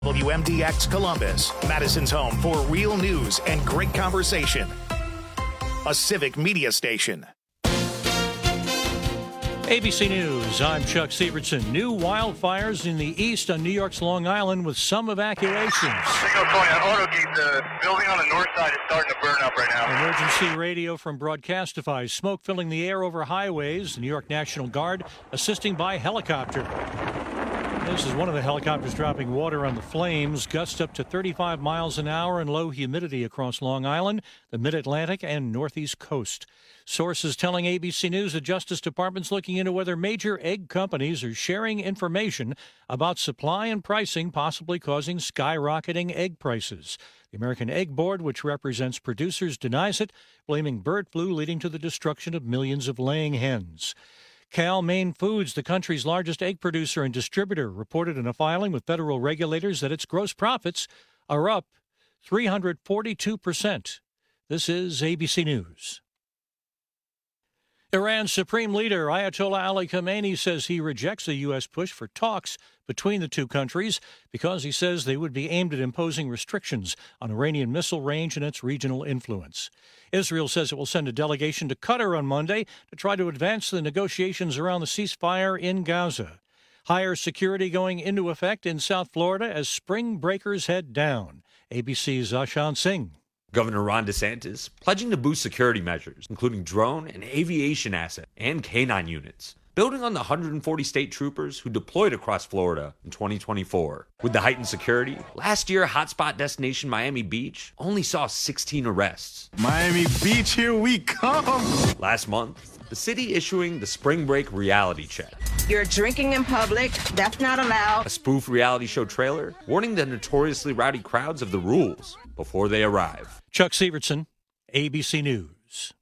WMDX Columbus, Madison's home for real news and great conversation. A civic media station. ABC News, I'm Chuck Sievertson. New wildfires in the east on New York's Long Island with some evacuations. Signal 20 on AutoGate, the building on the north side is starting to burn up right now. Emergency radio from Broadcastify. Smoke filling the air over highways. The New York National Guard assisting by helicopter. This is one of the helicopters dropping water on the flames. Gusts up to 35 miles an hour and low humidity across Long Island, the Mid-Atlantic, and Northeast Coast. Sources telling ABC News the Justice Department's looking into whether major egg companies are sharing information about supply and pricing, possibly causing skyrocketing egg prices. The American Egg Board, which represents producers, denies it, blaming bird flu leading to the destruction of millions of laying hens. Cal-Maine Foods, the country's largest egg producer and distributor, reported in a filing with federal regulators that its gross profits are up 342%. This is ABC News. Iran's supreme leader, Ayatollah Ali Khamenei, says he rejects the U.S. push for talks between the two countries because he says they would be aimed at imposing restrictions on Iranian missile range and its regional influence. Israel says it will send a delegation to Qatar on Monday to try to advance the negotiations around the ceasefire in Gaza. Higher security going into effect in South Florida as spring breakers head down. ABC's Ashan Singh. Governor Ron DeSantis pledging to boost security measures, including drone and aviation assets and K-9 units, building on the 140 state troopers who deployed across Florida in 2024. With the heightened security, last year hotspot destination Miami Beach only saw 16 arrests. Miami Beach, here we come! Last month, the city issuing the spring break reality check. You're drinking in public, that's not allowed. A spoof reality show trailer warning the notoriously rowdy crowds of the rules before they arrive. Chuck Sievertson, ABC News.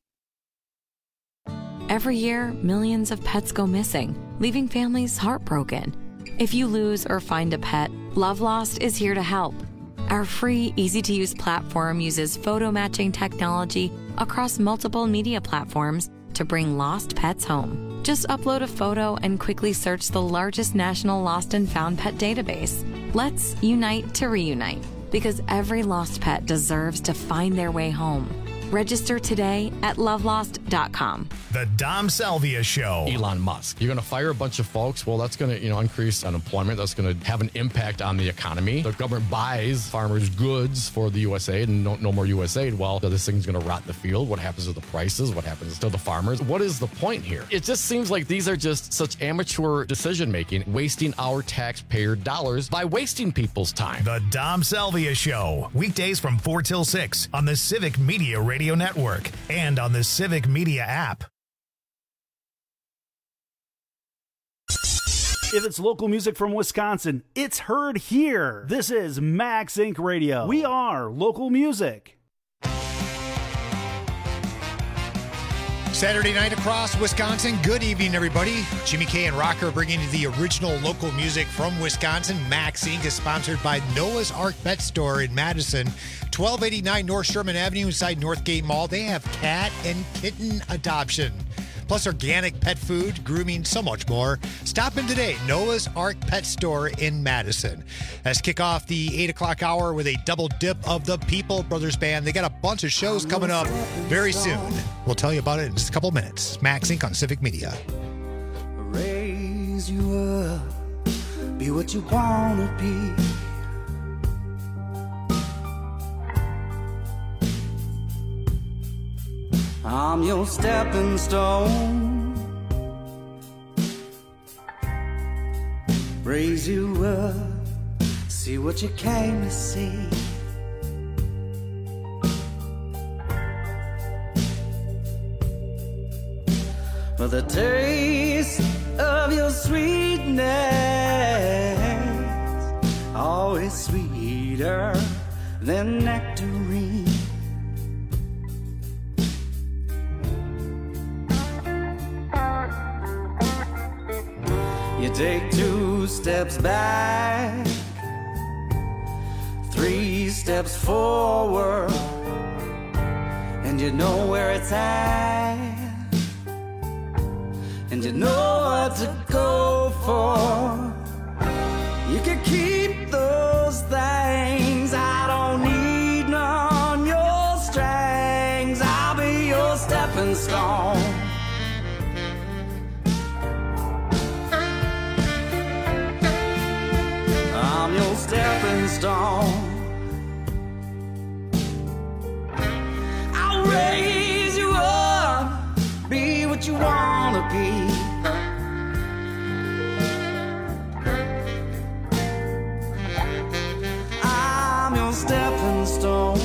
Every year, millions of pets go missing, leaving families heartbroken. If you lose or find a pet, Love Lost is here to help. Our free, easy-to-use platform uses photo matching technology across multiple media platforms to bring lost pets home. Just upload a photo and quickly search the largest national lost and found pet database. Let's unite to reunite, because every lost pet deserves to find their way home. Register today at lovelost.com. The Dom Salvia Show. Elon Musk. You're going to fire a bunch of folks. Well, that's going to, increase unemployment. That's going to have an impact on the economy. The government buys farmers' goods for the USAID and no more USAID. Well, this thing's going to rot in the field. What happens to the prices? What happens to the farmers? What is the point here? It just seems like these are just such amateur decision-making, wasting our taxpayer dollars by wasting people's time. The Dom Salvia Show. Weekdays from 4 till 6 on the Civic Media Radio Network and on the Civic Media app. If it's local music from Wisconsin, it's heard here. This is Max Inc. Radio. We are local music. Saturday night across Wisconsin. Good evening, everybody. Jimmy K and Rocker bringing you the original local music from Wisconsin. Max Inc. is sponsored by Noah's Ark Pet Store in Madison, 1289 North Sherman Avenue inside Northgate Mall. They have cat and kitten adoption, plus organic pet food, grooming, so much more. Stop in today, Noah's Ark Pet Store in Madison. Let's kick off the 8 o'clock hour with a double dip of the People Brothers Band. They got a bunch of shows coming up very soon. We'll tell you about it in just a couple minutes. Max Inc. on Civic Media. Raise you up, be what you want to be. I'm your stepping stone. Raise you up, see what you came to see. For the taste of your sweetness, always sweeter than nectarine. You take 2 steps back, 3 steps forward, and you know where it's at, and you know what to go for. You can keep those those things. I don't need none your strings. I'll be your stepping stone. I'm your stepping stone. I'll raise you up, be what you wanna be. I'm your stepping stone.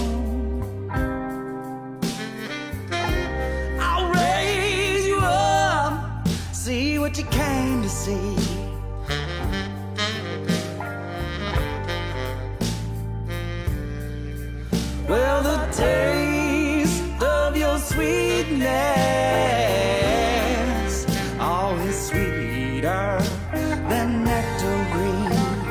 I'll raise you up, see what you came to see. Well, the taste of your sweetness, always sweeter than nectarine.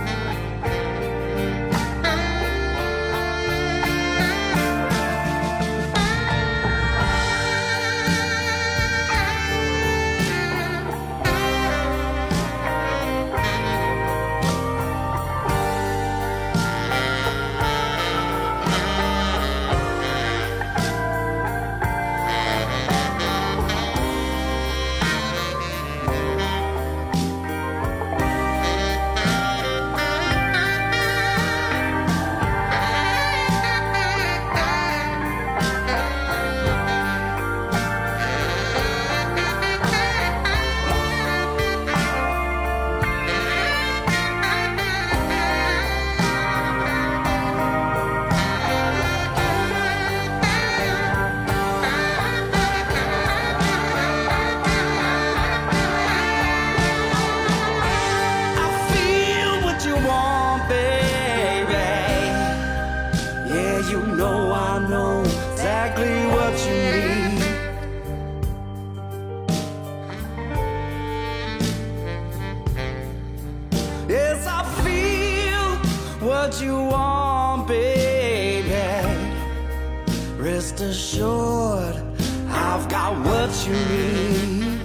What you want, baby. Rest assured, I've got what you need.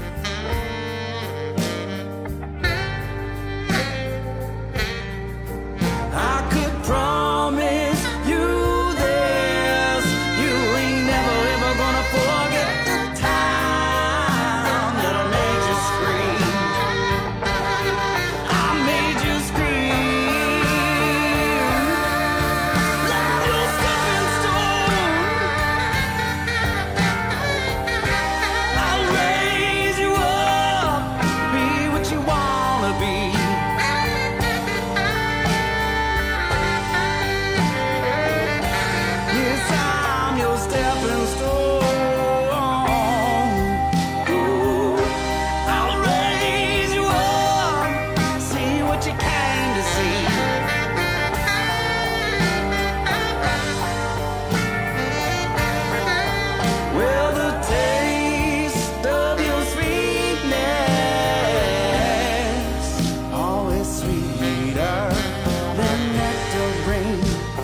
I could promise you this, you ain't never ever gonna forget the time that I made you scream. I made you scream. Like your stepping stone. I'll raise you up, be what you wanna be. Yes, I'm your stepping stone. Ooh, I'll raise you up, see what you came to see. Well, the taste of your sweetness, always sweeter than nectarine.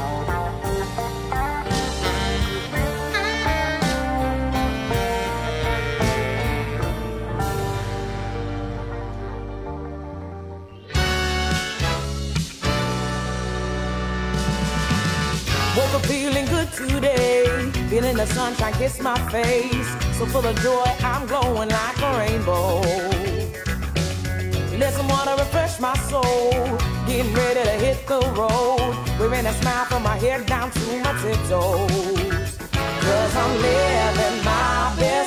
Woke up feeling good today, feeling the sunshine kiss my face. So full of joy, I'm glowing like a rainbow. Let some water refresh my soul, getting ready to hit the road. Wearing a smile from my head down to my tiptoes. 'Cause I'm living my best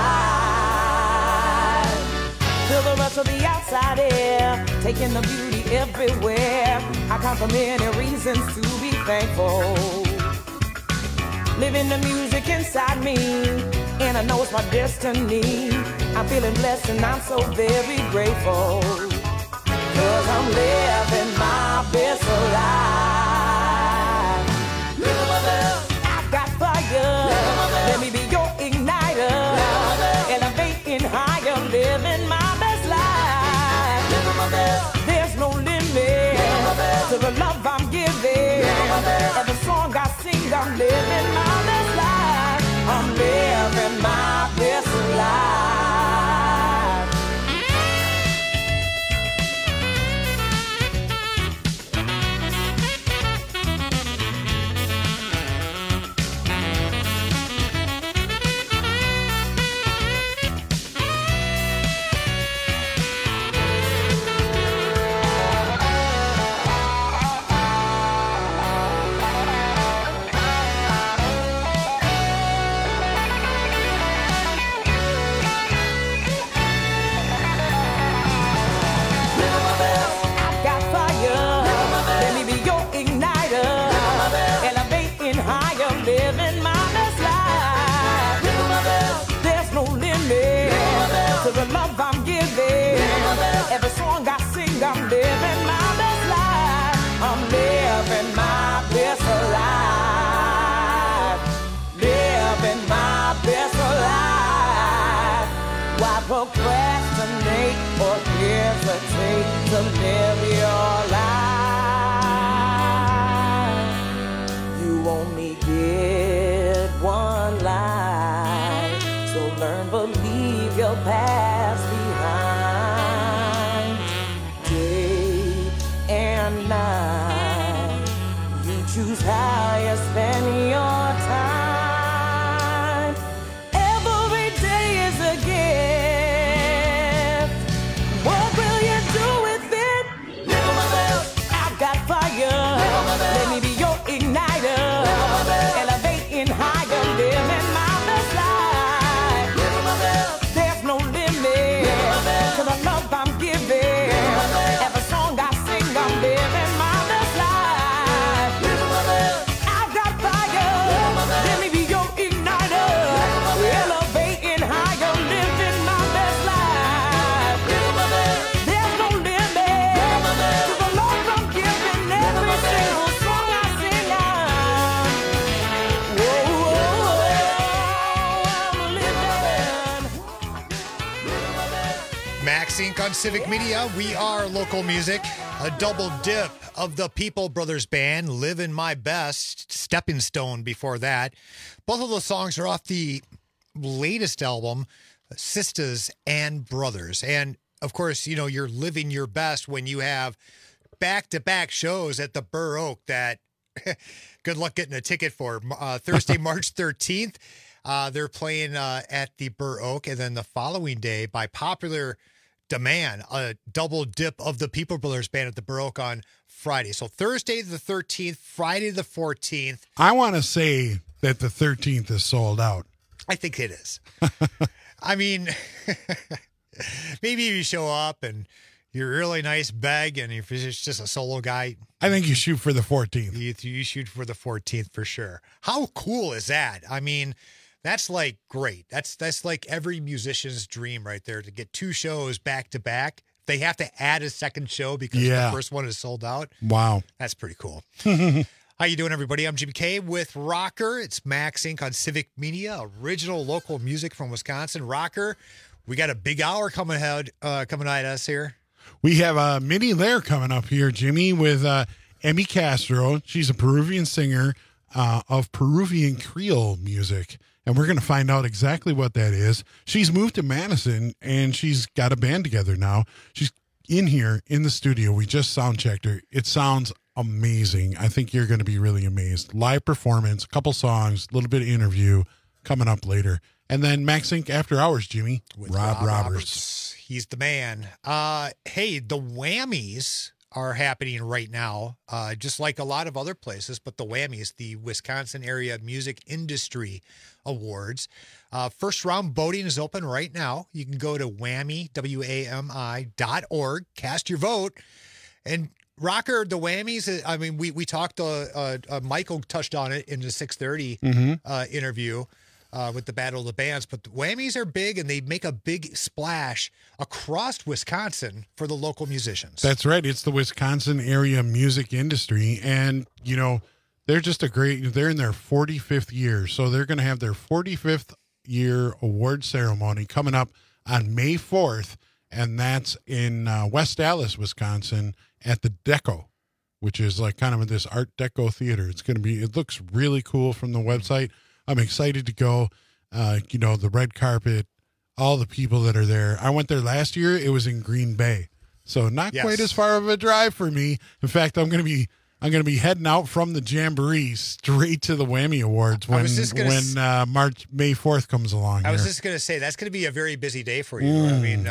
life. Feel the rush of the outside air, taking the beauty everywhere. I count for many reasons to be thankful. Living the music inside me, and I know it's my destiny. I'm feeling blessed and I'm so very grateful. 'Cause I'm living my best life. Living my best. I got fire. Let me be your igniter. Elevating higher, living my best life. Living my best. There's no limit to the love I'm giving. Every song I sing, I'm living my best life. I'm living my best life. living my best life. Ring my bell. There's no limit to the love I'm giving. Every song I sing, I'm living my best life. I'm living my best life. Living my best life. Why procrastinate or hesitate to live your life? You only get one life, so learn, believe your past behind. Day and night, you choose how you spend your time. Every day is a gift. What will you do with it? Ring my bell. I've got fire. Let me be your igniter. Elevating higher, living my best life. There's no limit to the love I'm giving. Every song I sing, I'm living my best life. I've got fire. Let me be your igniter. Elevating higher, living my best life. There's no limit to the love I'm giving. Every single song I sing, Max Inc. on Civic Media. We are local music. A double dip of the People Brothers Band, Livin' My Best, Stepping Stone before that. Both of those songs are off the latest album, Sisters and Brothers. And, of course, you know, you're living your best when you have back-to-back shows at the Burr Oak that good luck getting a ticket for. Thursday, March 13th, they're playing at the Burr Oak. And then the following day, by popular demand, a double dip of the People Brothers Band at the Burr Oak on Friday. So Thursday the 13th, Friday the 14th. I want to say that the 13th is sold out. I think it is. I mean, maybe you show up and you're a really nice bag, and if it's just a solo guy, I think you shoot for the 14th. You shoot for the 14th for sure. How cool is that? I mean, that's like great. That's like every musician's dream right there, to get two shows back to back. They have to add a second show because the first one is sold out. Wow. That's pretty cool. How you doing, everybody? I'm Jimmy K with Rocker. It's Max Inc. on Civic Media, original local music from Wisconsin. Rocker, we got a big hour coming at us here. We have a mini lair coming up here, Jimmy, with Emmy Castro. She's a Peruvian singer of Peruvian Creole music, and we're going to find out exactly what that is. She's moved to Madison, and she's got a band together now. She's in here in the studio. We just sound checked her. It sounds amazing. I think you're going to be really amazed. Live performance, a couple songs, a little bit of interview coming up later. And then Max Inc. After Hours, Jimmy, with Rob Roberts. He's the man. Hey, the Whammies are happening right now, just like a lot of other places, but the Whammies, the Wisconsin Area Music Industry Awards. First round voting is open right now. You can go to whammy.org, cast your vote. And Rocker, the Whammies, I mean, we talked, Michael touched on it in the 6:30 interview with the Battle of the Bands, but the Whammies are big, and they make a big splash across Wisconsin for the local musicians. That's right. It's the Wisconsin Area Music Industry, and, you know, they're just they're in their 45th year, so they're going to have their 45th year award ceremony coming up on May 4th, and that's in West Allis, Wisconsin, at the Deco, which is like kind of this Art Deco theater. It looks really cool from the website. I'm excited to go. You know, the red carpet, all the people that are there. I went there last year. It was in Green Bay, so not quite as far of a drive for me. In fact, I'm going to be heading out from the Jamboree straight to the Whammy Awards when May 4th comes along. I was just going to say, that's going to be a very busy day for you. I mean,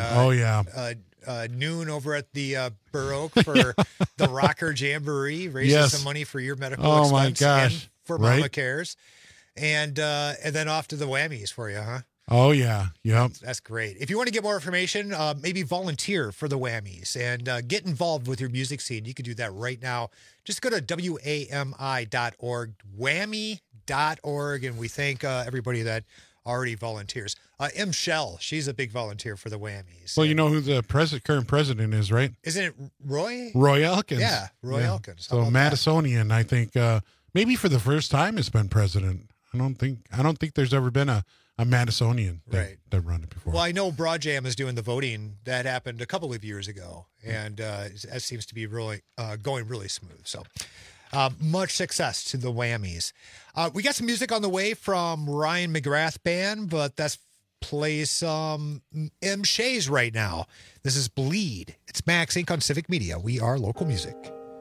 noon over at the Burr Oak for the Rocker Jamboree, raising some money for your medical expense. My gosh. And for Mama Cares. And then off to the Whammies for you, huh? Oh, yeah. Yep. That's great. If you want to get more information, maybe volunteer for the Whammies and get involved with your music scene. You can do that right now. Just go to wami.org, whammy.org. WAMI.org, and we thank everybody that already volunteers. M. Shell, she's a big volunteer for the Whammies. Well, you know who the current president is, right? Isn't it Roy? Roy Elkins. Yeah, Roy Elkins. So Madisonian, I think, maybe for the first time has been president. I don't think there's ever been a Madisonian that run it before. Well, I know Broad Jam is doing the voting. That happened a couple of years ago, and that seems to be really going really smooth. So much success to the Whammies. We got some music on the way from Ryan McGrath Band, but that's play some M. Shays right now. This is Bleed. It's Max Inc. on Civic Media. We are local music.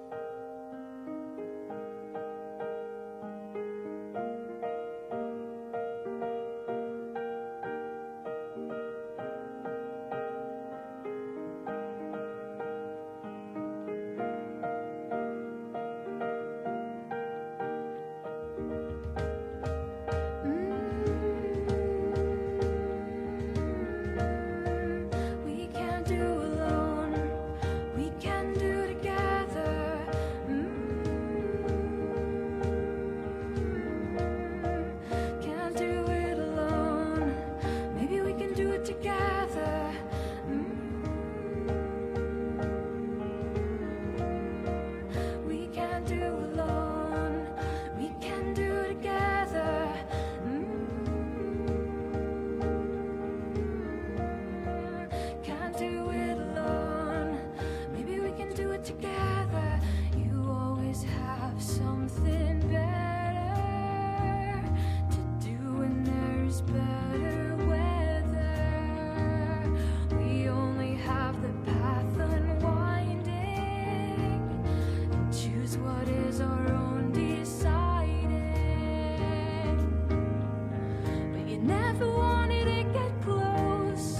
We can't do alone. We can do together. Can't do it alone. Maybe we can do it together. We can't do alone. We can do together. Can't do it alone. Maybe we can do it together. You always have something better to do when there's better weather. We only have the path unwinding and choose what is our own deciding. But you never wanted to get close.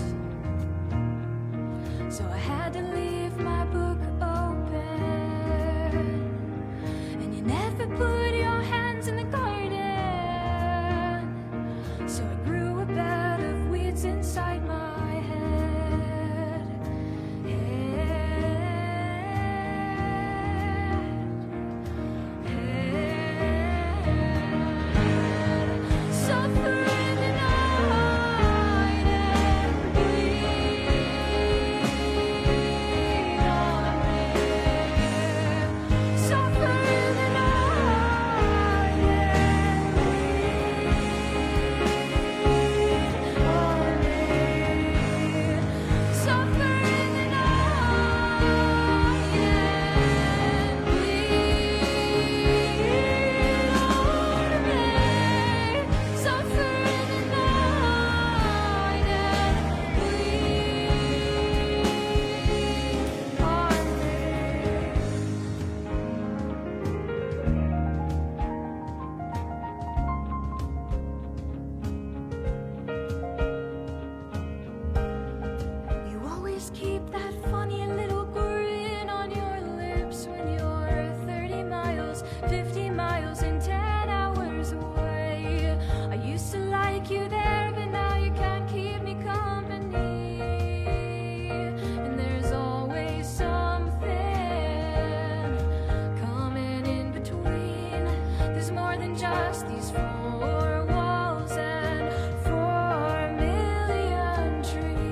So I had to leave my book open. And you never put your hands in the garden. So I grew a bed of weeds inside my head. Suffer in the night and bleed on me. Suffer in the night and bleed on me. Suffer in the night and bleed on me. Suffer in the night and bleed on me. You always keep that funny little grin on your lips when you're 30 miles, 50 miles, and 10 hours away. I used to like you there, but now you can't keep me company. And there's always something coming in between. There's more than just these four walls and 4 million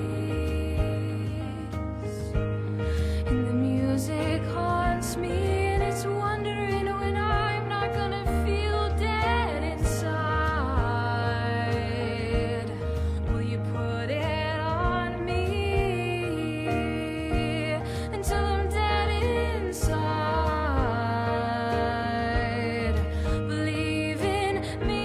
trees. And the music haunts me, and it's wondering when I'm not gonna feel dead inside. Will you put it on me until I'm dead inside? Believe in me.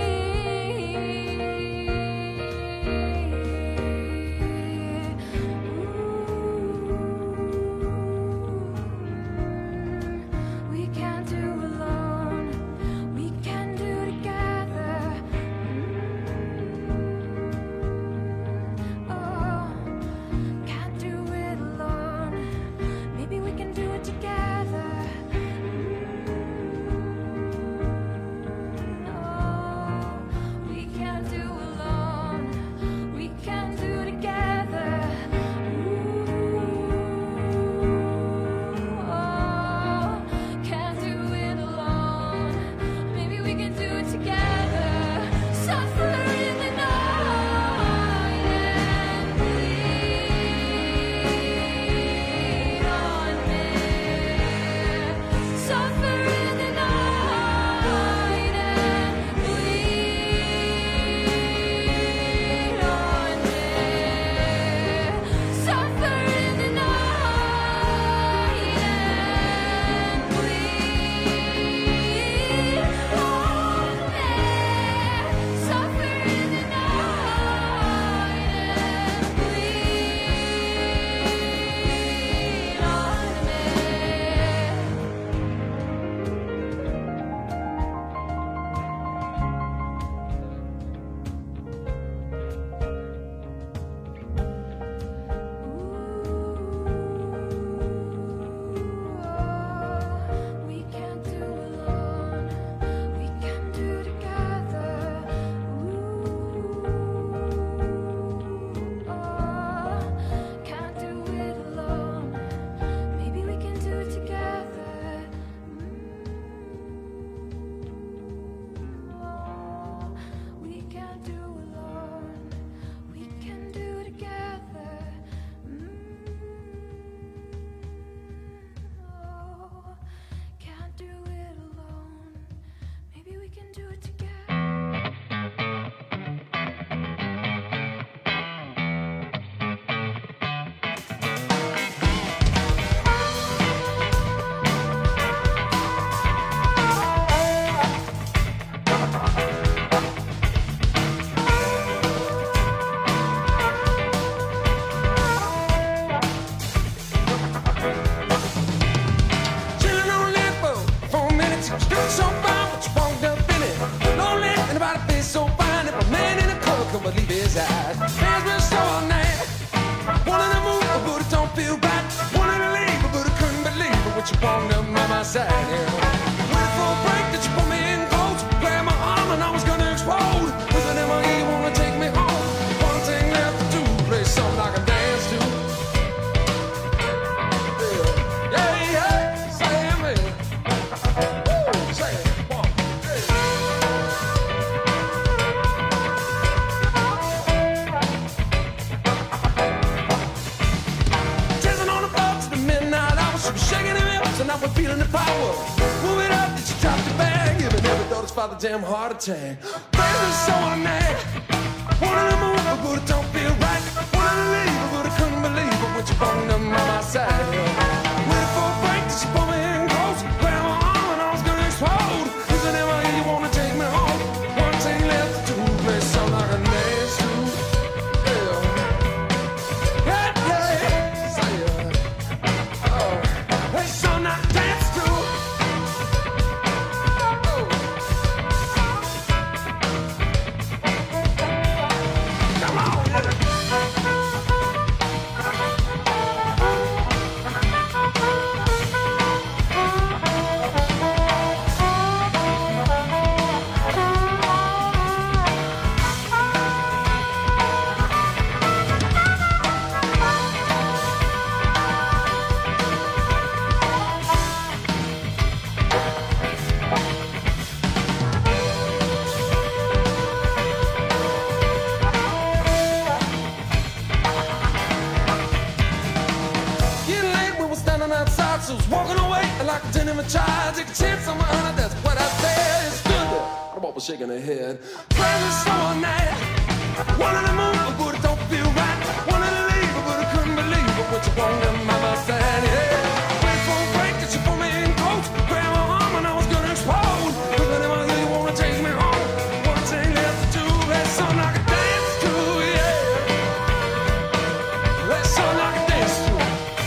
We can't do alone. We can do together. Oh, can't do it alone. Maybe we can do it together. No, we can't do alone. We can do together. Oh, can't do it alone. Maybe we can do it together. about the damn heart attack. Baby, so I'm mad. Wanted to move, but it don't feel right. Wanted to leave, but I couldn't believe it when you brought them by my side. Waiting for a break, that you pull me in close. Grab my arm and I was gonna explode. Is it ever you wanna take me home? One thing left to do, play something like a dance to. So I was walking away like a ten in my child. Take a chance on my honor, that's what I said. It stood there, the ball was shaking her head. Crazy so all night. Wanted to move, but it don't feel right. Wanted to leave, but I couldn't believe it. What you want them by my side, yeah. Wait for a break, that you pull me in close. Grab my arm and I was gonna explode. But then I hear you wanna take me home. One thing left to do, that's something I can dance to, yeah. That's something I can dance to.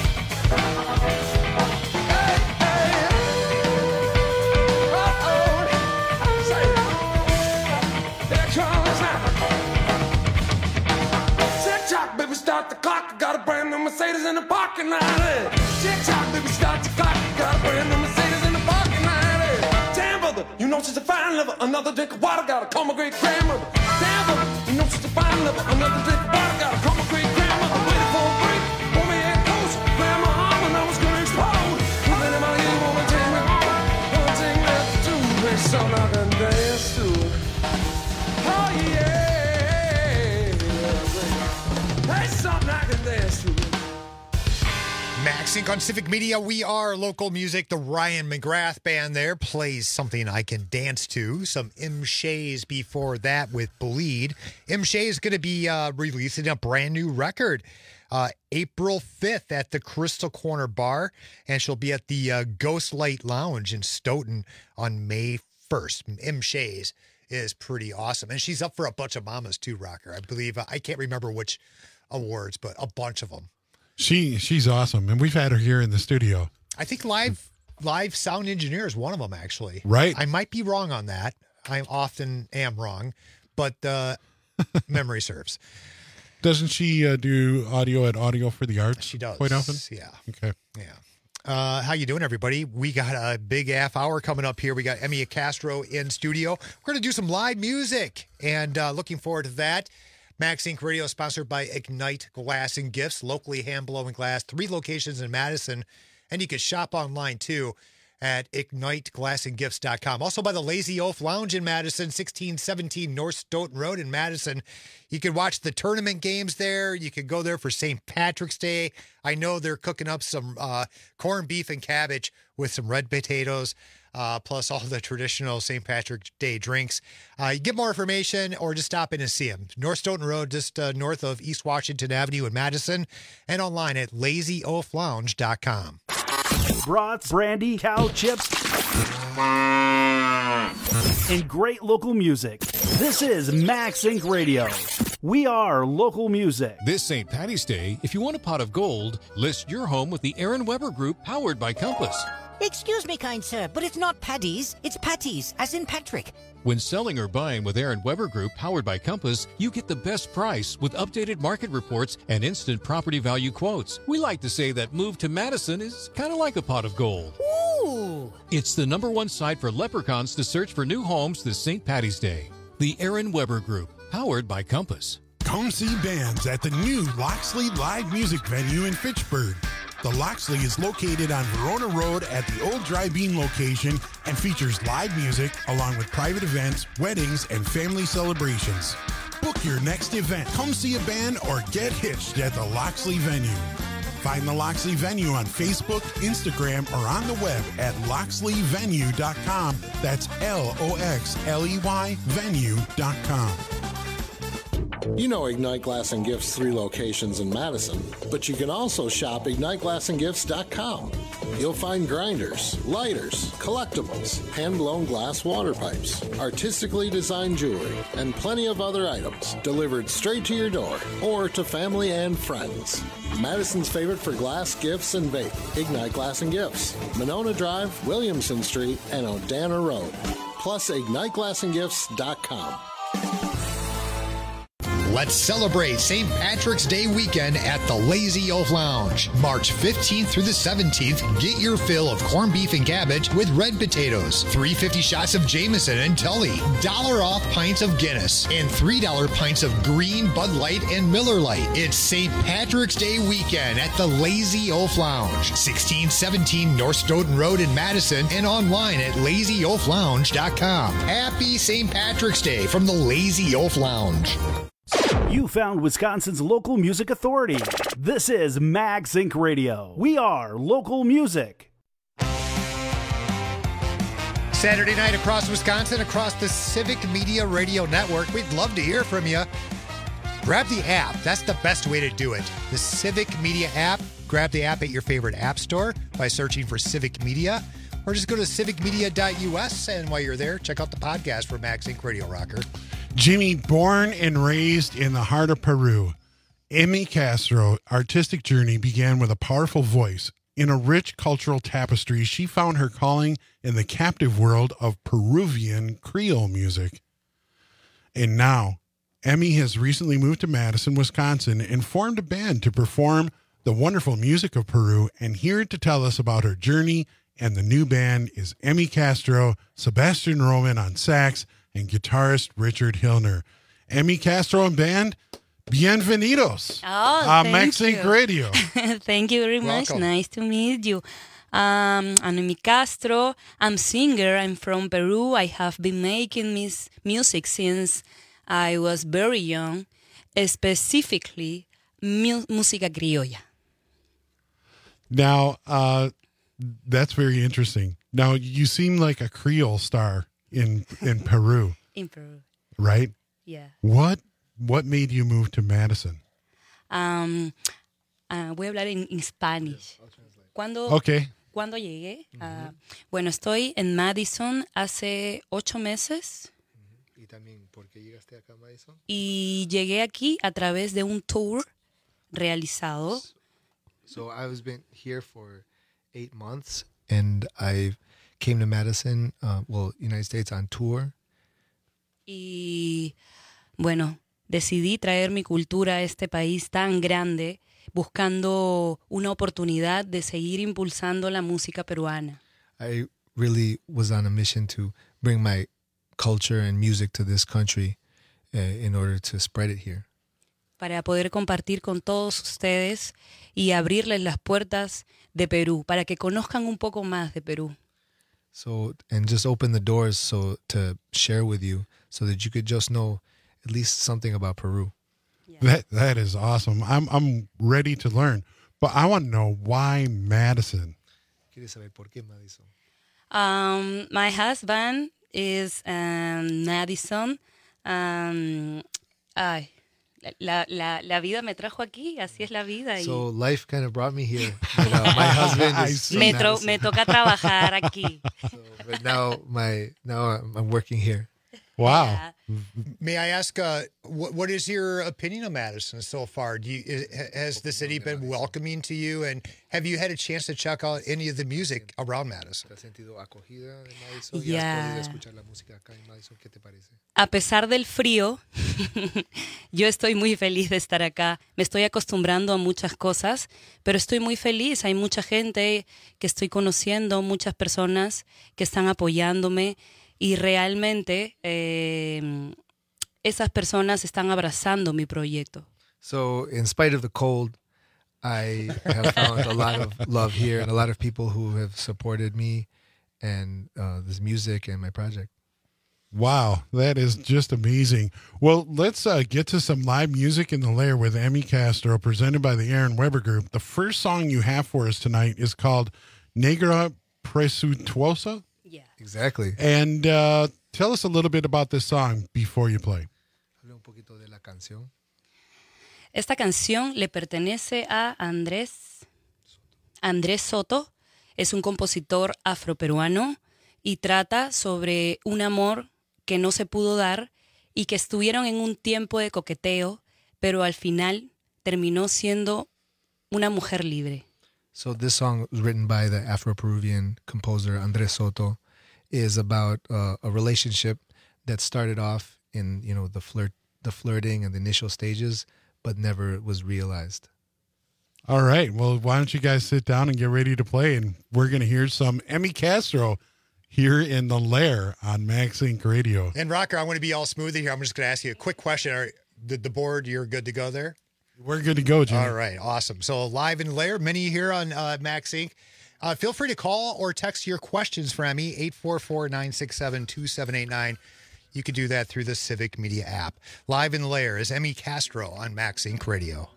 Start the clock, got a brand new Mercedes in the parking lot. Tick-tock, baby, start the clock, got a brand new Mercedes in the parking lot. Damn, brother, you know she's a fine lover. Another drink of water, gotta call my great grandmother. Damn, brother, you know she's a fine lover. Another drink of water, gotta call my great grandmother. Waiting for a break, pull me in close, grab my arm and I was gonna explode. But then my ear wanna take me home. One thing left to do, make something I can dance to. Oh yeah. Max Inc. on Civic Media. We are local music. The Ryan McGrath Band there plays Something I Can Dance To. Some M. Shays before that with Bleed. M. Shay is going to be releasing a brand new record April 5th at the Crystal Corner Bar, and she'll be at the Ghost Light Lounge in Stoughton on May 1st. M. Shays is pretty awesome. And she's up for a bunch of mamas too, Rocker. I believe, I can't remember which awards, but a bunch of them. She's awesome, and we've had her here in the studio. I think live sound engineer is one of them, actually. Right. I might be wrong on that. I often am wrong, but memory serves. Doesn't she do audio at Audio for the Arts? She does. Quite often? Yeah. Okay. Yeah. How you doing, everybody? We got a big half hour coming up here. We got Emmy Castro in studio. We're going to do some live music, and looking forward to that. Max Inc. Radio is sponsored by Ignite Glass and Gifts, locally hand-blowing glass, 3 locations in Madison, and you can shop online, too, at igniteglassandgifts.com. Also by the Lazy Oaf Lounge in Madison, 1617 North Stoughton Road in Madison. You can watch the tournament games there. You can go there for St. Patrick's Day. I know they're cooking up some corned beef and cabbage with some red potatoes. Plus all the traditional St. Patrick's Day drinks. You get more information or just stop in and see them. North Stoughton Road, just north of East Washington Avenue in Madison, and online at lazyoaflounge.com. Brats, brandy, cow chips, and great local music. This is Max Inc. Radio. We are local music. This St. Paddy's Day, if you want a pot of gold, list your home with the Aaron Weber Group, powered by Compass. Excuse me, kind sir, but it's not Paddy's, it's Patties, as in Patrick. When selling or buying with Aaron Weber Group, powered by Compass, you get the best price with updated market reports and instant property value quotes. We like to say that move to Madison is kind of like a pot of gold. Ooh! It's the #1 site for leprechauns to search for new homes this St. Paddy's Day. The Aaron Weber Group, powered by Compass. Come see bands at the new Loxley Live Music Venue in Fitchburg. The Loxley is located on Verona Road at the old Dry Bean location and features live music along with private events, weddings, and family celebrations. Book your next event. Come see a band or get hitched at the Loxley venue. Find the Loxley Venue on Facebook, Instagram, or on the web at loxleyvenue.com. That's LOXLEY venue.com. You know Ignite Glass and Gifts' 3 locations in Madison, but you can also shop IgniteGlassandGifts.com. You'll find grinders, lighters, collectibles, hand-blown glass water pipes, artistically designed jewelry, and plenty of other items delivered straight to your door or to family and friends. Madison's favorite for glass, gifts, and vape, Ignite Glass and Gifts, Monona Drive, Williamson Street, and Odana Road. Plus, IgniteGlassandGifts.com. Let's celebrate St. Patrick's Day weekend at the Lazy Oaf Lounge. March 15th through the 17th, get your fill of corned beef and cabbage with red potatoes, $3.50 shots of Jameson and Tully, $1 off pints of Guinness, and $3 pints of green Bud Light and Miller Lite. It's St. Patrick's Day weekend at the Lazy Oaf Lounge, 1617 North Stoughton Road in Madison, and online at lazyoaflounge.com. Happy St. Patrick's Day from the Lazy Oaf Lounge. You found Wisconsin's local music authority. This is Mag Sync Radio. We are local music. Saturday night across Wisconsin, across the Civic Media Radio Network. We'd love to hear from you. Grab the app. That's the best way to do it. The Civic Media app. Grab the app at your favorite app store by searching for Civic Media, or just go to civicmedia.us, and while you're there, check out the podcast for Mag Sync Radio Rocker. Jimmy, born and raised in the heart of Peru, Emmy Castro's artistic journey began with a powerful voice. In a rich cultural tapestry, she found her calling in the captive world of Peruvian Creole music. And now, Emmy has recently moved to Madison, Wisconsin, and formed a band to perform the wonderful music of Peru. And here to tell us about her journey and the new band is Emmy Castro, Sebastian Roman on sax, and guitarist Richard Hillner. Emmy Castro and band, bienvenidos thank Mag Sync Radio. Thank you very much. Welcome. Nice to meet you. I'm Emmy Castro. I'm singer. I'm from Peru. I have been making music since I was very young, specifically música criolla. Now, that's very interesting. Now, you seem like a Creole star in Peru. In Peru. Right? Yeah. What made you move to Madison? Voy a hablar en Spanish. Cuando llegué, bueno, estoy en Madison hace 8 meses. Y también, ¿por qué llegaste acá a Madison? Y llegué aquí a través de un tour realizado. So I've been here for 8 months, and I came to Madison, United States, on tour. Y bueno, decidí traer mi cultura a este país tan grande, buscando una oportunidad de seguir impulsando la música peruana. I really was on a mission to bring my culture and music to this country in order to spread it here. Para poder compartir con todos ustedes y abrirles las puertas de Perú, para que conozcan un poco más de Perú. So, and just open the doors to share with you so that you could just know at least something about Peru. Yeah. That is awesome. I'm ready to learn, but I want to know why Madison. ¿Quieres saber por qué Madison? My husband is Madison. La vida me trajo aquí, así es la vida. So life kind of brought me here. But, my husband is me toca trabajar aquí. But now I'm working here. Wow. Yeah. May I ask, what is your opinion of Madison so far? Has the city been welcoming to you, and have you had a chance to check out any of the music around Madison? Yeah. A pesar del frío, yo estoy muy feliz de estar acá. Me estoy acostumbrando a muchas cosas, pero estoy muy feliz. Hay mucha gente que estoy conociendo, muchas personas que están apoyándome. Y realmente esas personas están abrazando mi proyecto. So, in spite of the cold, I have found a lot of love here and a lot of people who have supported me and this music and my project. Wow, that is just amazing. Well, let's get to some live music in the Lair with Emmy Castro, presented by the Aaron Weber Group. The first song you have for us tonight is called Negra Presuntuosa. Yeah. Exactly. And tell us a little bit about this song before you play. Habla un poquito de la canción. Esta canción le pertenece a Andrés Soto. Es un compositor afroperuano y trata sobre un amor que no se pudo dar y que estuvieron en un tiempo de coqueteo, pero al final terminó siendo una mujer libre. So this song was written by the Afro-Peruvian composer Andrés Soto. Is about a relationship that started off in, you know, the flirting and the initial stages, but never was realized. All right. Well, why don't you guys sit down and get ready to play, and we're going to hear some Emmy Castro here in the Lair on Max Inc. Radio. And Rocker, I want to be all smooth here. I'm just going to ask you a quick question. Did the board, you're good to go there? We're good to go, Jimmy. All right. Awesome. So live in the Lair, many here on Max Inc. Feel free to call or text your questions for Emmy, 844-967-2789. You can do that through the Civic Media app. Live in the Lair is Emmy Castro on Max Inc. Radio.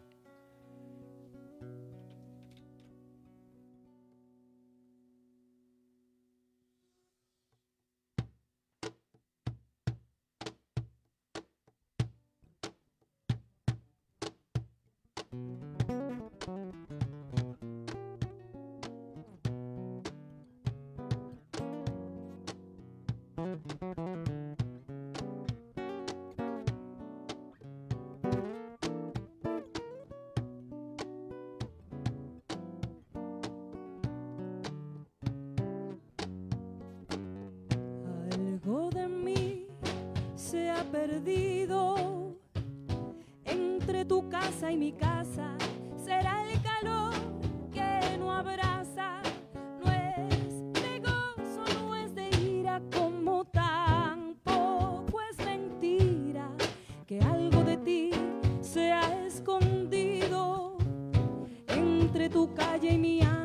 Algo de mí se ha perdido entre tu casa y mi casa. Será el calor que no abraza. No es de gozo, no es de ira, como tampoco es mentira que algo de ti se ha escondido entre tu calle y mi alma.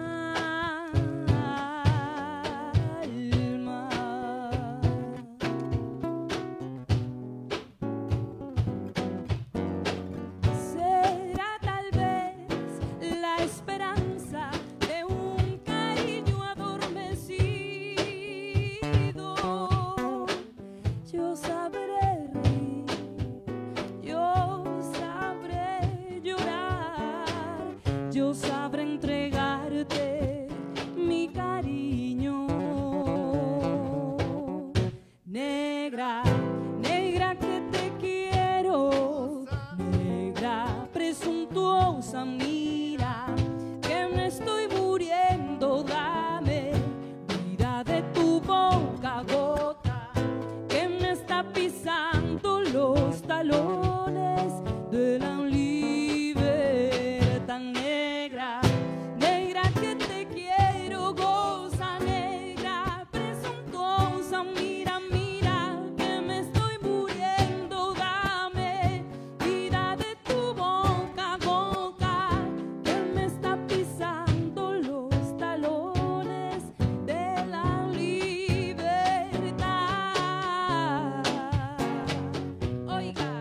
Será tal vez la esperanza de un cariño adormecido. Yo sabré reír, yo sabré llorar, yo sabré entregarte mi cariño. Negra, negra que te quiero, negra presuntuosa, mira que me estoy muriendo, dame vida de tu boca, gota que me está pisando los talones de la libertad. Negra, negra que te quiero, goza, negra presuntuosa, mira, mira que me estoy muriendo, dame vida de tu boca, boca que me está pisando los talones de la libertad. Oiga,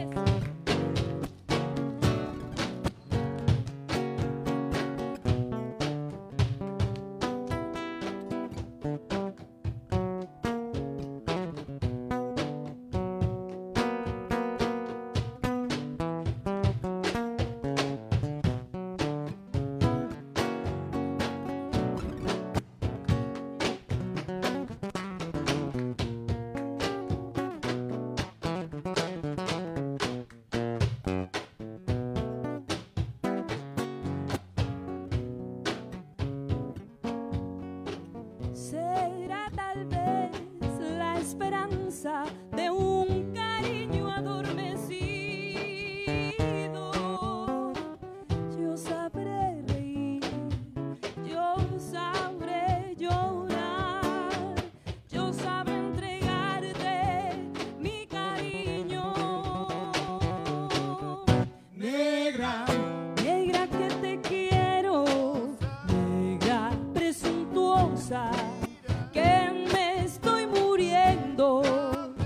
será tal vez la esperanza de un cariño adormecido. Yo sabré reír, yo sabré llorar, yo sabré entregarte mi cariño. Negra, negra que te quiero, negra presuntuosa, que me estoy muriendo,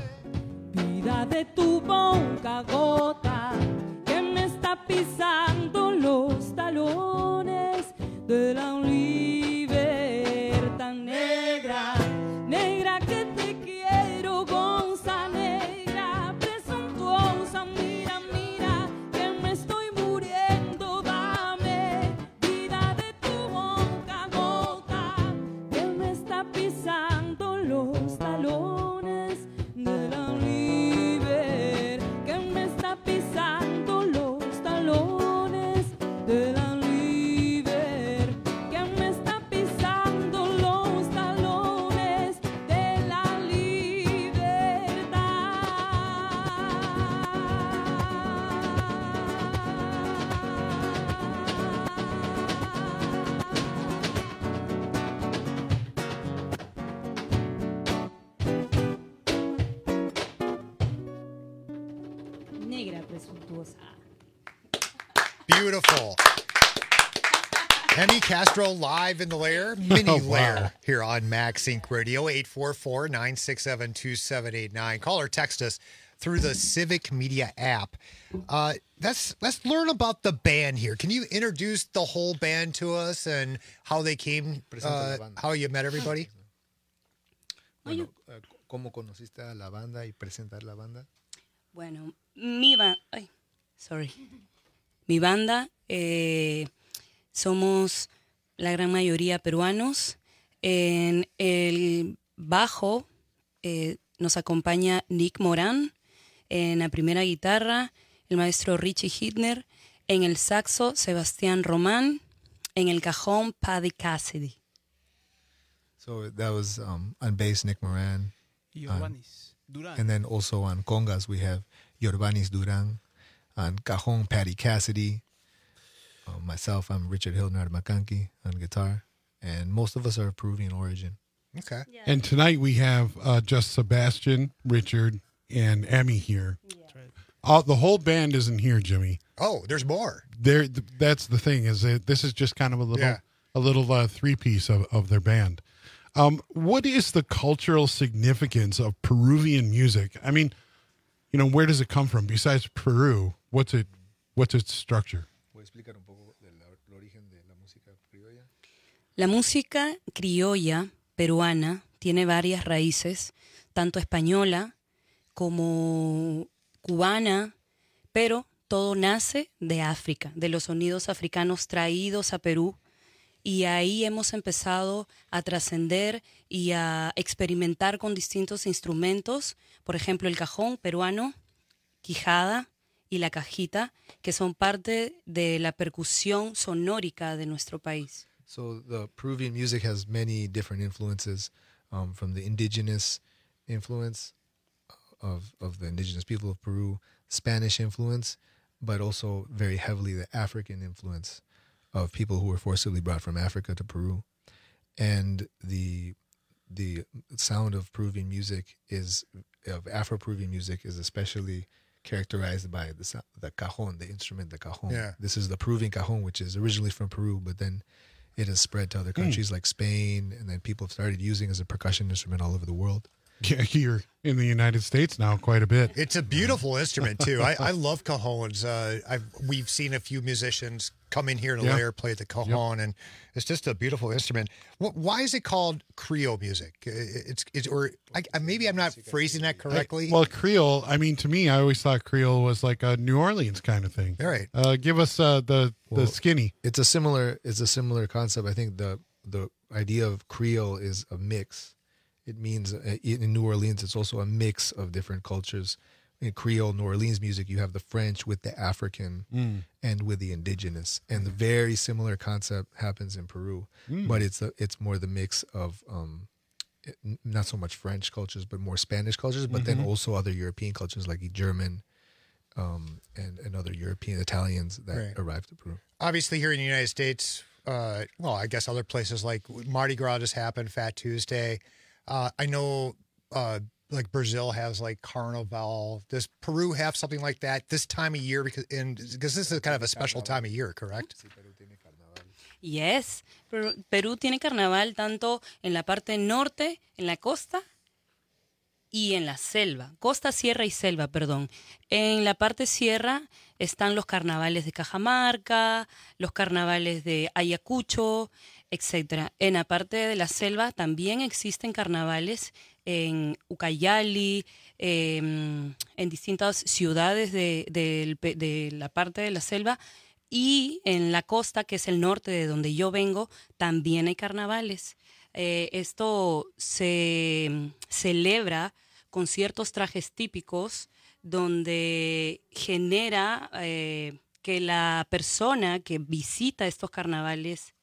vida de tu boca gota que me está pisando los talones de la libertad negra, negra que te quiero, gonza negra, presuntuosa, mira, mira, que me estoy muriendo, dame vida de tu boca gota que me está pisando los talones de la liber, que me está pisando los talones de la liber, que me está pisando los talones de la negra presuntuosa. Beautiful. Hemi Castro live in the lair, mini Oh, wow. lair here on Max Inc. Radio, 844-967-2789. Call or text us through the Civic Media app. Let's learn about the band here. Can you introduce the whole band to us and how they came, how you met everybody? Bueno, ¿cómo conociste a la banda y presentar la banda? Bueno, mi banda, somos la gran mayoría peruanos. En el bajo nos acompaña Nick Morán, en la primera guitarra el maestro Richie Hitner, en el saxo Sebastián Román, en el cajón Paddy Cassidy. So that was on bass Nick Moran. Giovannis Duran. And then also on congas we have Yorbanis Duran. On cajon, Paddy Cassidy. Myself, I'm Richard Hildner Makanki on guitar. And most of us are of Peruvian origin. Okay. And tonight we have just Sebastian, Richard, and Emmy here. The whole band isn't here, Jimmy. Oh, there's more. That's the thing, is that this is just kind of a little three-piece of their band. What is the cultural significance of Peruvian music? I mean, you know, where does it come from? Besides Peru, what's its structure? La música criolla peruana tiene varias raíces, tanto española como cubana, pero todo nace de África, de los sonidos africanos traídos a Perú, y ahí hemos empezado a trascender y a experimentar con distintos instrumentos, por ejemplo el cajón peruano, quijada y la cajita, que son parte de la percusión sonórica de nuestro país. So the Peruvian music has many different influences, from the indigenous influence of the indigenous people of Peru, Spanish influence, but also very heavily the African influence of people who were forcibly brought from Africa to Peru. And the sound of Peruvian music of Afro-Peruvian music is especially characterized by the cajon, the instrument, the cajon. Yeah. This is the Peruvian cajon, which is originally from Peru, but then it has spread to other countries like Spain, and then people have started using it as a percussion instrument all over the world. Yeah, here in the United States now quite a bit. It's a beautiful instrument, too. I love cajones. We've seen a few musicians come in here in the lair, play the cajon, and it's just a beautiful instrument. Why is it called Creole music? Maybe I'm not phrasing that correctly. Well, Creole, I mean, to me, I always thought Creole was like a New Orleans kind of thing. All right. Give us the skinny. It's a similar concept. I think the idea of Creole is a mix. It means in New Orleans, it's also a mix of different cultures. In Creole, New Orleans music, you have the French with the African and with the indigenous. And the very similar concept happens in Peru. But it's more the mix of not so much French cultures, but more Spanish cultures, but then also other European cultures like German and other European Italians that arrived to Peru. Obviously, here in the United States, I guess other places like Mardi Gras just happened, Fat Tuesday. I know like Brazil has like Carnival. Does Peru have something like that this time of year? Because this is kind of a special time of year, correct? Yes, Perú tiene carnaval tanto en la parte norte, en la costa, y en la selva, costa, sierra y selva, perdón. En la parte sierra están los carnavales de Cajamarca, los carnavales de Ayacucho, etc. En la parte de la selva también existen carnavales en Ucayali, en distintas ciudades de la parte de la selva, y en la costa, que es el norte de donde yo vengo, también hay carnavales. Esto se celebra con ciertos trajes típicos, donde genera que la persona que visita estos carnavales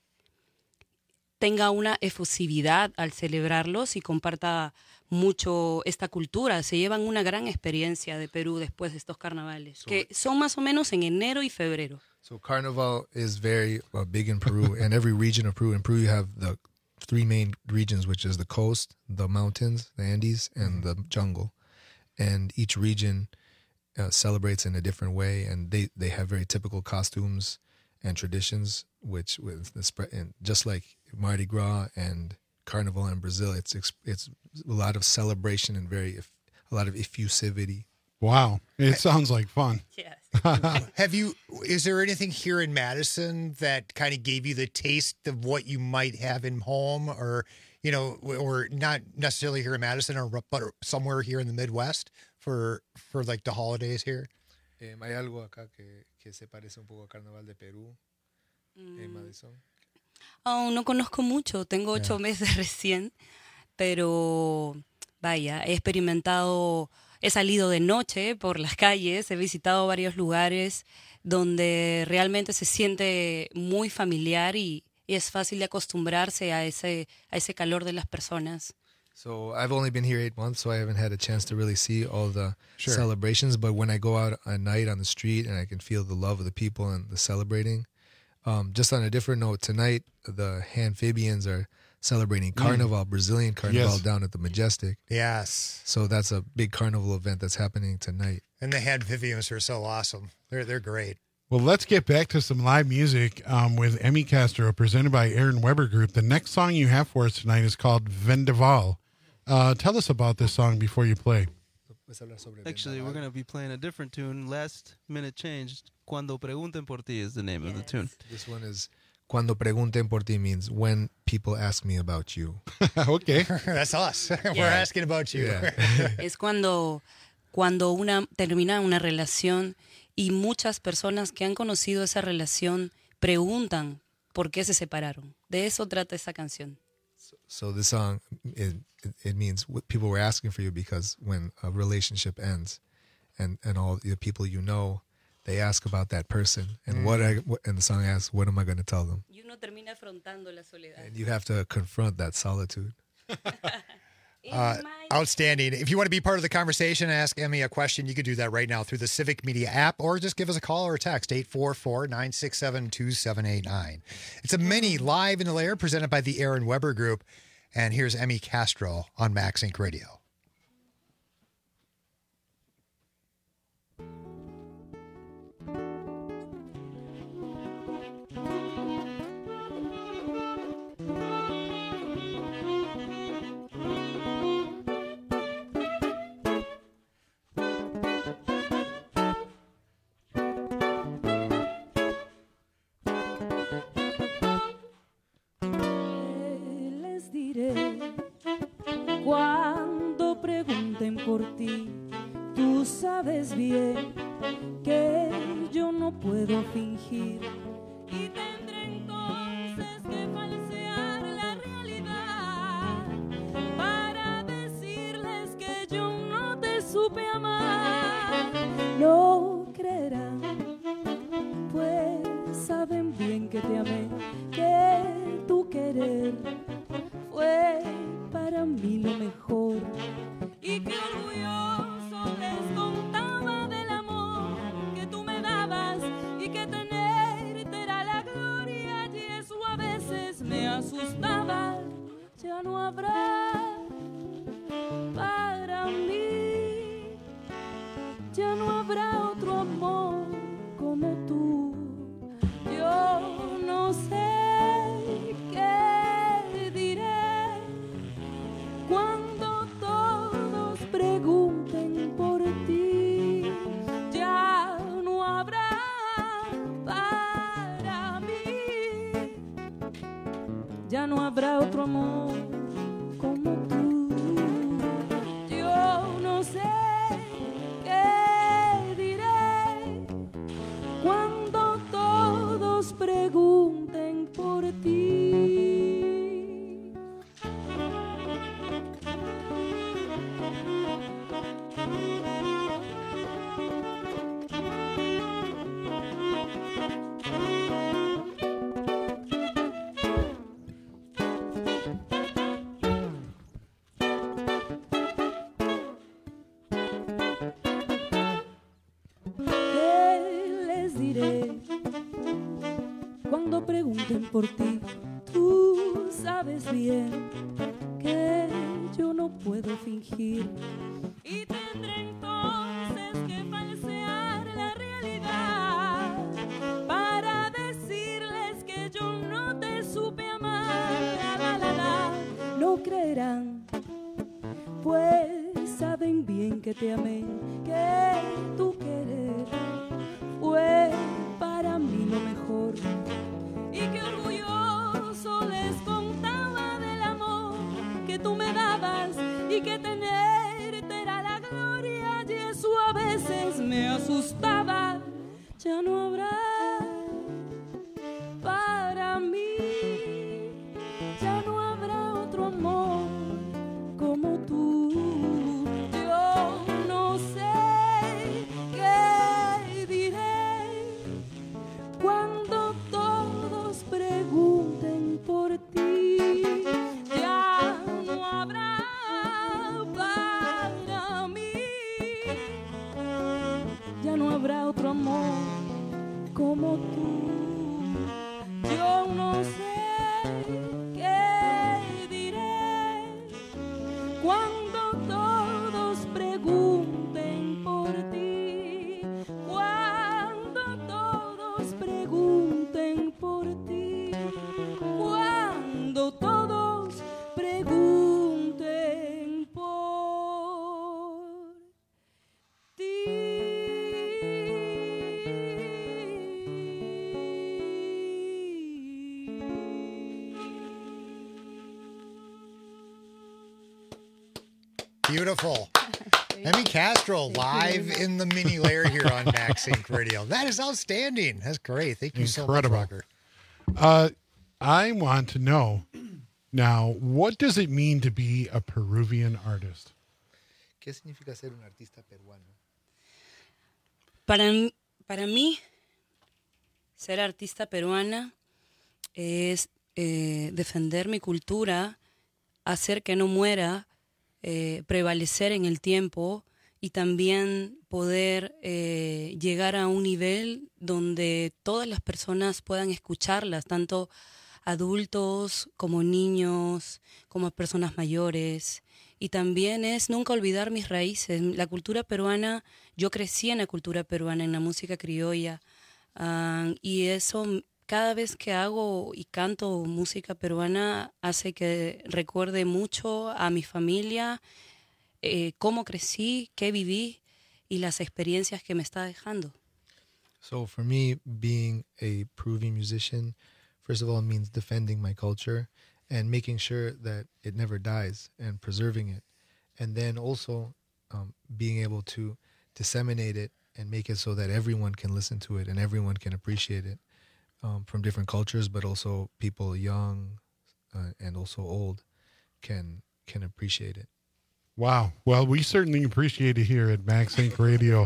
tenga una efusividad al celebrarlos y comparta mucho esta cultura. Se llevan una gran experiencia de Perú después de estos carnavales, que son más o menos en enero y febrero. So Carnival is very big in Peru, and every region of Peru. In Peru, you have the 3 main regions, which is the coast, the mountains, the Andes, and the jungle. And each region celebrates in a different way, and they have very typical costumes and traditions, which with the spread, and just like Mardi Gras and Carnival in Brazil, it's a lot of celebration and a lot of effusivity. Wow, it sounds like fun. Yes. Is there anything here in Madison that kind of gave you the taste of what you might have in home, or, or not necessarily here in Madison, but somewhere here in the Midwest for like the holidays here? Hay algo acá que se parece un poco al Carnaval de Perú en Madison. Aún no conozco mucho, tengo 8 meses recién, pero vaya, he salido de noche por las calles, he visitado varios lugares donde realmente se siente muy familiar y es fácil de acostumbrarse a ese calor de las personas. So I've only been here 8 months, so I haven't had a chance to really see all the celebrations. But when I go out at night on the street and I can feel the love of the people and the celebrating. Just on a different note, tonight the Amphibians are celebrating Carnival, Brazilian Carnival down at the Majestic. Yes. So that's a big carnival event that's happening tonight. And the Amphibians are so awesome. They're great. Well, let's get back to some live music with Emmy Castro, presented by Aaron Weber Group. The next song you have for us tonight is called Vendaval. Tell us about this song before you play. Actually, we're going to be playing a different tune. Last minute change. Cuando pregunten por ti is the name of the tune. This one is Cuando pregunten por ti, means when people ask me about you. Okay. That's us. We're asking about you. Yeah. Es cuando termina una relación y muchas personas que han conocido esa relación preguntan por qué se separaron. De eso trata esa canción. So this song, it means people were asking for you because when a relationship ends and all the people you know, they ask about that person. And and the song asks, what am I going to tell them? Y uno termina afrontando la soledad. And you have to confront that solitude. Outstanding. If you want to be part of the conversation and ask Emmy a question, you can do that right now through the Civic Media app, or just give us a call or a text, 844-967-2789. It's a mini live in the layer presented by the Aaron Weber Group. And here's Emmy Castro on Max Inc. Radio. Cuando pregunten por ti, tú sabes bien que yo no puedo fingir y tendré entonces que falsear la realidad para decirles que yo no te supe amar. No creerán, pues saben bien que te amé, que tu querer fue para mí lo mejor y que orgulloso les contaba del amor que tú me dabas y que tenerte era la gloria y eso a veces me asustaba. Ya no habrá para mí, ya no habrá otro amor como tú. Yo no sé qué diré cuando todos pregunten pregunten por ti, ya no habrá para mí, ya no habrá otro amor como tú. Yo no sé qué diré cuando todos pregunten por ti. ¿Qué les diré cuando pregunten por ti? Tú sabes bien que yo no puedo fingir y tendré entonces que falsear la realidad para decirles que yo no te supe amar. La, la, la. No creerán, pues saben bien que te amé, que tu querer fue para mí lo mejor y que orgulloso les contaba del amor que tú me dabas y que tenerte era la gloria y eso a veces me asustaba. Ya no habrá para mí, ya no habrá otro amor como tú. Yo no sé qué diré cuando todos pregunten por ti. Ya no habrá para mí, ya no habrá otro amor como tú. Yo no sé qué diré cuando todos pregunten por ti, cuando todos pregunten por ti, cuando todos pregunten por ti. Beautiful. Emmy Castro live in the mini layer here on Max Inc. Radio. That is outstanding. That's great. Thank you so much, Rocker. I want to know now, what does it mean to be a Peruvian artist? ¿Qué significa ser un artista peruano? Para mí, ser artista peruana es defender mi cultura, hacer que no muera, prevalecer en el tiempo y también poder llegar a un nivel donde todas las personas puedan escucharlas, tanto adultos como niños, como personas mayores. Y también es nunca olvidar mis raíces. La cultura peruana, yo crecí en la cultura peruana, en la música criolla, y eso cada vez que hago y canto música peruana hace que recuerde mucho a mi familia, cómo crecí, qué viví y las experiencias que me está dejando. So for me, being a Peruvian musician, first of all, means defending my culture and making sure that it never dies and preserving it. And then also being able to disseminate it and make it so that everyone can listen to it and everyone can appreciate it. From different cultures, but also people young and also old can appreciate it. Wow. Well, we certainly appreciate it here at Max Inc. Radio.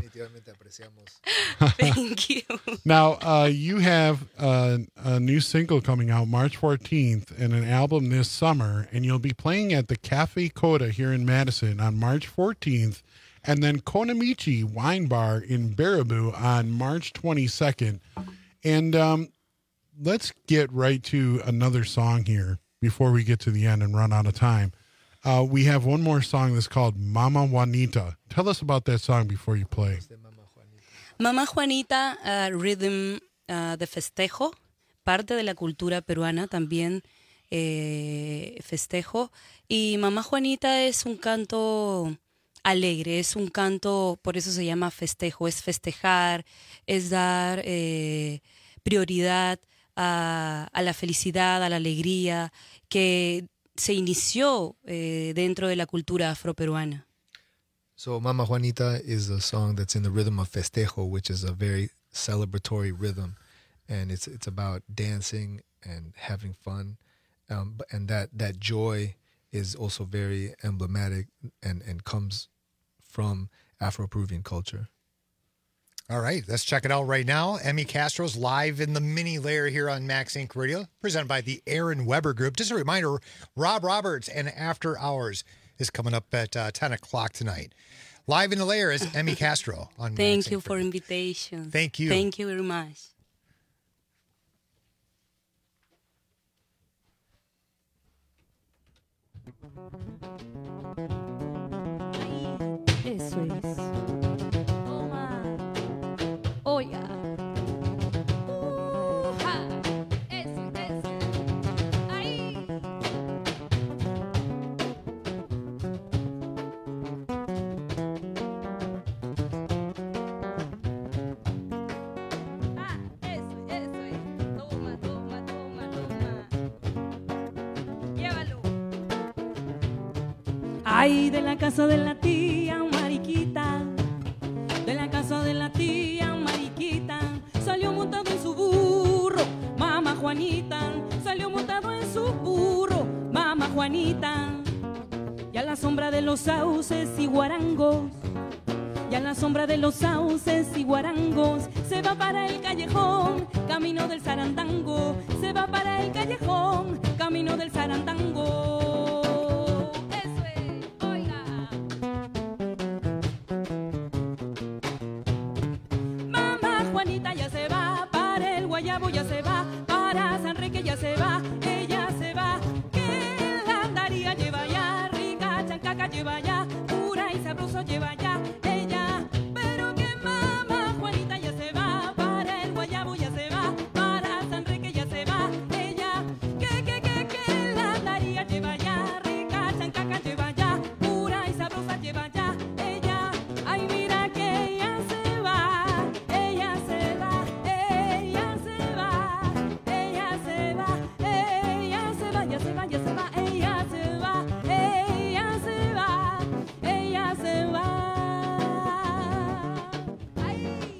Thank you. Now, you have a new single coming out March 14th and an album this summer, and you'll be playing at the Cafe Coda here in Madison on March 14th, and then Konamichi Wine Bar in Baraboo on March 22nd. And let's get right to another song here before we get to the end and run out of time. We have one more song that's called Mama Juanita. Tell us about that song before you play. Mamá Juanita, rhythm de festejo, parte de la cultura peruana también, festejo. Y Mamá Juanita es un canto alegre, es un canto, por eso se llama festejo, es festejar, es dar prioridad a la felicidad, a la alegría que se inició dentro de la cultura afroperuana. So Mama Juanita is a song that's in the rhythm of festejo, which is a very celebratory rhythm, and it's about dancing and having fun, and that joy is also very emblematic and comes from Afro-Peruvian culture. All right, let's check it out right now. Emmy Castro's live in the mini layer here on Max Inc. Radio, presented by the Aaron Weber Group. Just a reminder, Rob Roberts and After Hours is coming up at 10 o'clock tonight. Live in the layer is Emmy Castro on Thank Max you Inc. for invitation. Thank you. Thank you very much. Eso es. Toma. Oiga. Ja. Eso, eso. Ahí. Ah, eso es. Toma, toma, toma, toma. Llévalo. Ay, de la casa de la tía Mariquita, de la casa de la tía Mariquita, salió montado en su burro, Mama Juanita, salió montado en su burro, Mama Juanita, y a la sombra de los sauces y guarangos, y a la sombra de los sauces y guarangos, se va para el callejón, camino del zarandango, se va para el callejón, camino del zarandango. Ya se va para el Guayabo, ya se va para San Enrique, ya se va, ella se va, que la andaría lleva ya, rica chancaca lleva ya, pura y sabroso lleva ya, ella, pero que Mama Juanita ya se va para el Guayabo, ya se va para San Enrique, ya se va, ella, que la andaría lleva ya, rica chancaca lleva ya, pura y sabrosa lleva ya, ella, ay mira que ella se va, ella se va. Ella se va, ella se va, ella se va, ya se va, ya se va, ella se va, ella se va, ella se va. Ay.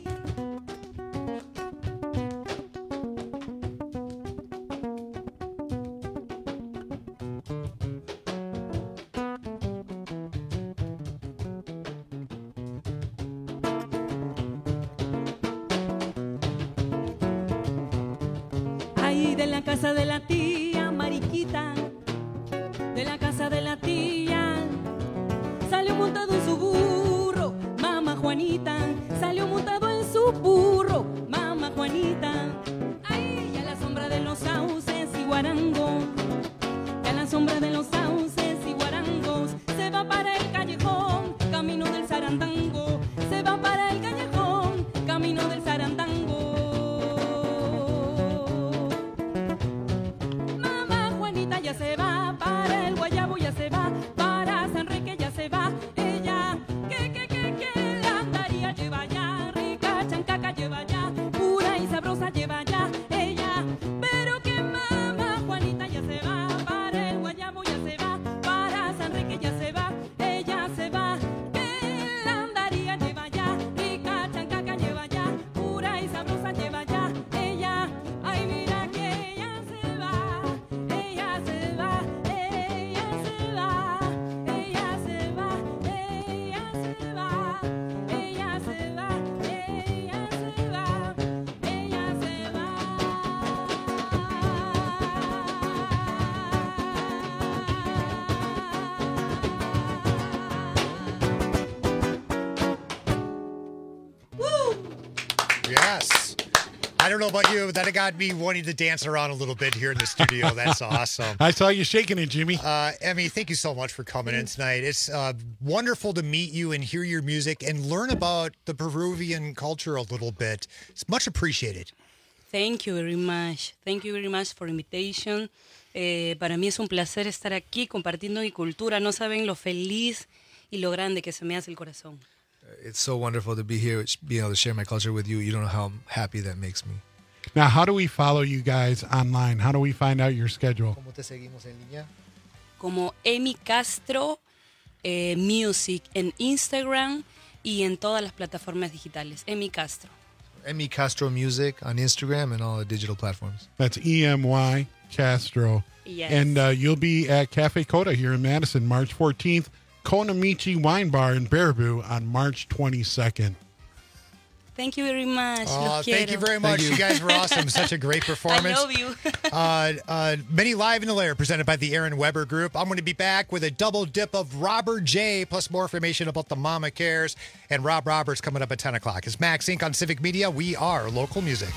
Ay, de la casa de la tía Mariquita, de la casa de la tía, salió montado en su burro, Mama Juanita, salió montado en su burro, Mama Juanita. Ay, y a la sombra de los sauces y guarangos, y a la sombra de los sauces y guarangos, se va para el callejón, camino del zarandango, se va para el callejón, camino del zarandango. Ya se va para el Guayabo, ya se va para San Enrique, ya se va ella, que la andaría lleva ya, rica chancaca lleva ya, pura y sabrosa lleva ya, ella, pero que Mama Juanita ya se va para el Guayabo, ya se va para San Enrique, ya se va, ella se va, que la andaría lleva ya, rica chancaca lleva ya, pura y sabrosa lleva ya, ella, ay mira que ella se va. Ella se va, ella se va, ella se va, ella se va, ella se va, ella se va, ella se va. Yes. I don't know about you, but that got me wanting to dance around a little bit here in the studio. That's awesome. I saw you shaking it, Jimmy. Emmy, thank you so much for coming in tonight. It's wonderful to meet you and hear your music and learn about the Peruvian culture a little bit. It's much appreciated. Thank you very much. Thank you very much for invitation. Para mí es un placer estar aquí compartiendo mi cultura. No saben lo feliz y lo grande que se me hace el corazón. It's so wonderful to be here, being able to share my culture with you. You don't know how happy that makes me. Now, how do we follow you guys online? How do we find out your schedule? ¿Cómo te seguimos en línea? Como Emi Castro Music en Instagram y en todas las plataformas digitales. Emi Castro. Emi Castro Music on Instagram and all the digital platforms. That's EMY Castro. Yes. And you'll be at Cafe Coda here in Madison March 14th, Konamichi Wine Bar in Baraboo on March 22nd. Thank you very much. Oh, thank you very much. You guys were awesome. Such a great performance. I love you. Many Live in the Lair presented by the Aaron Weber Group. I'm going to be back with a double dip of Robert J, plus more information about the Mama Cares and Rob Roberts coming up at 10 o'clock. It's Max Inc. on Civic Media. We are local music.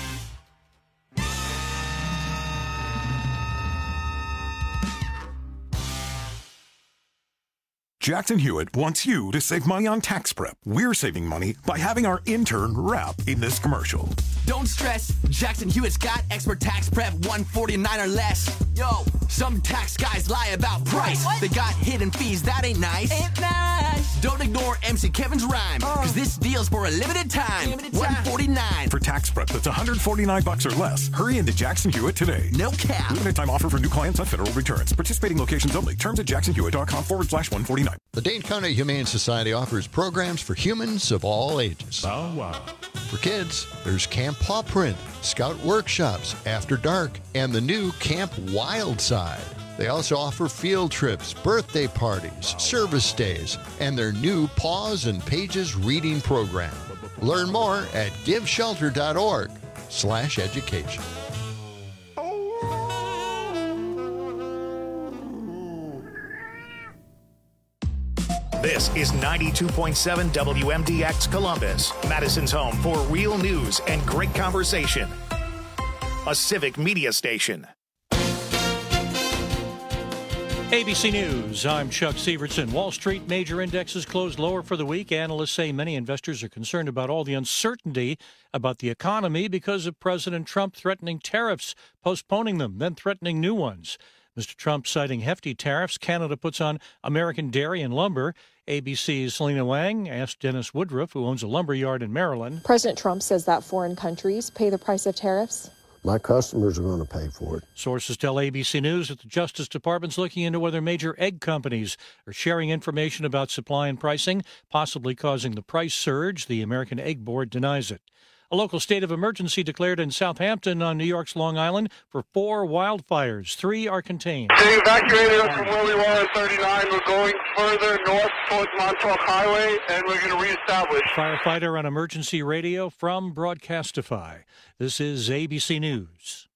Jackson Hewitt wants you to save money on tax prep. We're saving money by having our intern rap in this commercial. Don't stress, Jackson Hewitt's got expert tax prep, $149 or less. Yo, some tax guys lie about price. What? They got hidden fees, that ain't nice. Ain't nice. Don't ignore MC Kevin's rhyme, cause this deal's for a limited time. $149. For tax prep that's $149 or less, hurry into Jackson Hewitt today. No cap. Limited time offer for new clients on federal returns. Participating locations only. Terms at jacksonhewitt.com/149. The Dane County Humane Society offers programs for humans of all ages. Oh, wow. For kids, there's Camp Paw Print, Scout Workshops, After Dark, and the new Camp Wild Side. They also offer field trips, birthday parties, service days, and their new Paws and Pages reading program. Learn more at giveshelter.org/education. This is 92.7 WMDX Columbus, Madison's home for real news and great conversation. A civic media station. ABC News, I'm Chuck Severson. Wall Street major indexes closed lower for the week. Analysts say many investors are concerned about all the uncertainty about the economy because of President Trump threatening tariffs, postponing them, then threatening new ones. Mr. Trump citing hefty tariffs Canada puts on American dairy and lumber. ABC's Selena Wang asked Dennis Woodruff, who owns a lumber yard in Maryland. President Trump says that foreign countries pay the price of tariffs. My customers are going to pay for it. Sources tell ABC News that the Justice Department's looking into whether major egg companies are sharing information about supply and pricing, possibly causing the price surge. The American Egg Board denies it. A local state of emergency declared in Southampton on New York's Long Island for 4 wildfires. 3 are contained. They evacuated us from where we were at 39. We're going further north towards Montauk Highway, and we're going to reestablish. Firefighter on emergency radio from Broadcastify. This is ABC News.